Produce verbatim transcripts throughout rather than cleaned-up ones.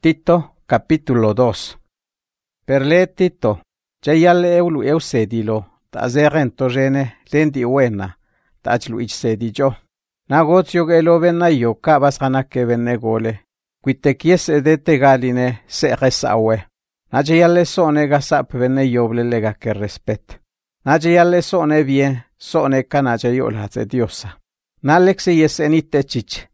Tito capítulo dos. Per le Tito, chayale eulu eusedilo, ta zerento rene, lendi wena, ta chlu ich sedijo. Nagotio gelo venayo kabas hanake venegole, quitekies edete galine se resawe. Nachayale sone gasap veneyoble lega que respet. Nachayale sone bien, sone canachayolhaze diosa. Nalexe yes enite chich,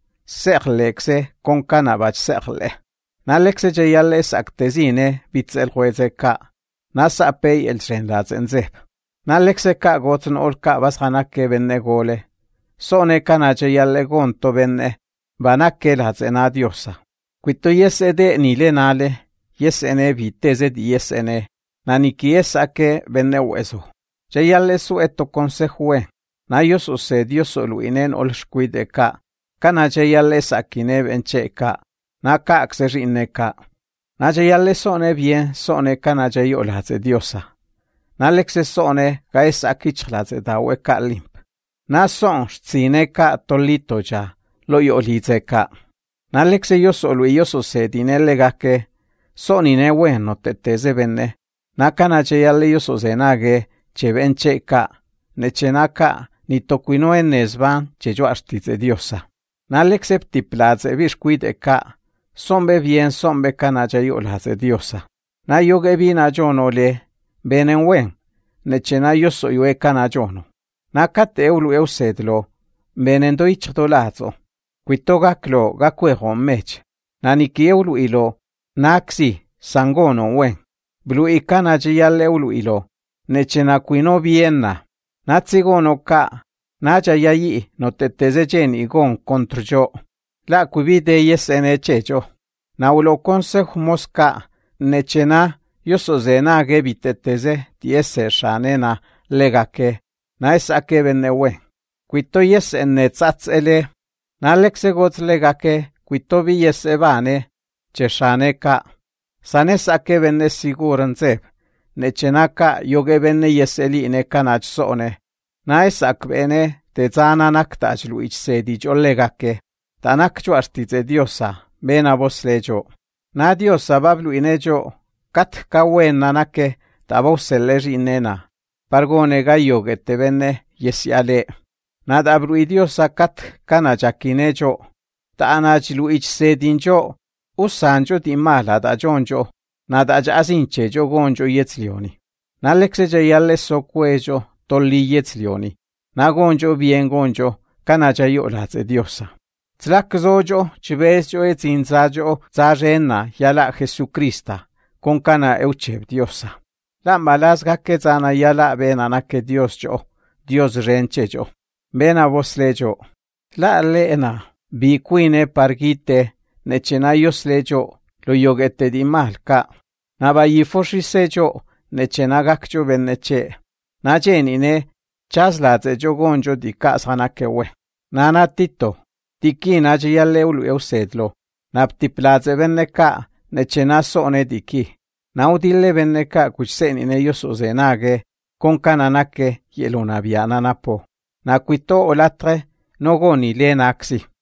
serlexe con canabach serle. Nalexe chayale saktezine, bitzel jueze ka. Nasapey el shenlaz enzeb. Nalexe ka gotzen olka vas hanake venegole. Sone canachayale gonto venne, banakel hazena diosa. Quito yes ede nile nale, yes ene viteze di yes ene, nanikies ake venne hueso. Chayale su eto consejue, nayos use dios oluinen olshquide ka, canachayale sakine venche ka, naka axerine ka. Nachayale sone bien, sone canachayolaze diosa. Nalexe sone gaes akichlaze dawe ka limp. Na son stzine ka tolito ja, lo yolize ka. Nalexe yo solo yo susedine legake, sonine bueno teteze venne. Na canachayale yo sozenage, che venche ka, nechenaka, ni toquino enesvan, che yo artize diosa. Nalexe ptiplaze visquide ka, sombe bien sombe canachayolaze diosa. Na yoge vina jonole, benen wen, nechena yo soyue canajono. Nakate eulu eusedlo, benendo ichtolazo, quitogaklo gaquejo mech, naniki eulu ilo, naxi, sangono wen, blu ikanajiyal eulu ilo, nechenaquino vienna, natsigono ka, najayayi no tetezejen igon contryo, la quibide yes enechejo, naulo consejo mosca, nechena, yosozena gebiteteze, tiese shanena, legake, na es ake vennewe. Quito yes ennetzatz ele. Na lexe gots legake, quito vi yes evane, cheshane ka. Sanes ake venne siguran zeb. Nechenaka yoge venne yes eli ne kanach sone. Na es ak bene, te zana naktach luich sedich o legake. Tanak chuartize diosa, bena vos lejo. Na diosa bablu inejo, kat kawen nanake, tabos eleri nena. Pargone gayo que te venne yesiale. Nada abruidiosa kat kana jakinejo. Ta anachilu ich sedinjo. Usanjo di mala da jonjo. Nada jasinche jo gonjo yetzlioni. Nalexe jayale so cuello tolli yetzlioni. Na gonjo bien gonjo kana jayolaze diosa. Tlak zojo chivejo etzinzajo zarena yala Jesucrista. Con kana eucheb diosa. La malasga que zana yala benana que Dios yo, Dios renche yo. Bena vos lejo. La lena, bi quine pargite, nechena yos lejo, lo yogete di malka. Naba yifoshi sejo, nechena gakjo beneche. Na jenine, chaslaze jo gonjo di kasana kewe. Nana tito, tiki na yale ulu eusedlo. Naptiplaze beneka, nechena sone diki. Naudille venneka kuchsenine ellos ozenage, con cananake yelona viana napo. Naquito olatre, no goni lenaxi.